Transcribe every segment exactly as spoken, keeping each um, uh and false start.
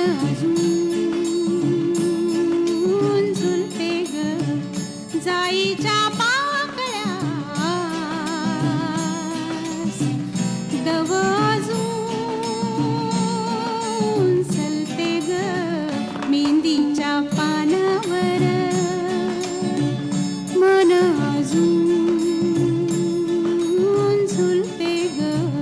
अजून झुलते ग जाईच्या पाकळ्या दव अजून चलते ग मेहंदीच्या पानावर मन अजून झुलते ग.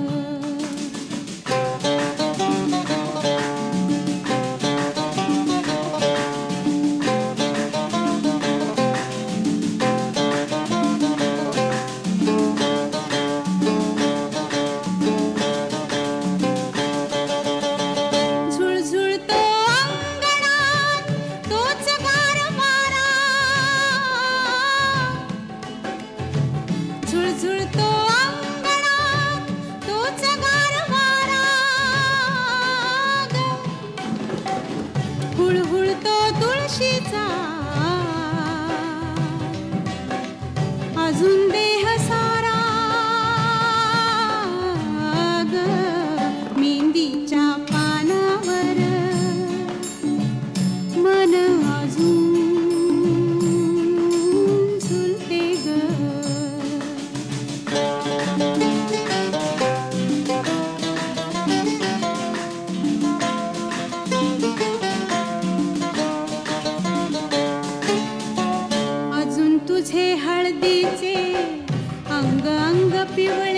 झुळझुळतो अंगणात तोच गारवारा झुळझुळतो अंगणात तोच गारवारा ग. हुळहुळतो तुळशीचा अजून देह सारा ग मेहंदीच्या पानावर मन अजून झुलते ग. अजून तुझे हळदीचे अंग अंग पिवळे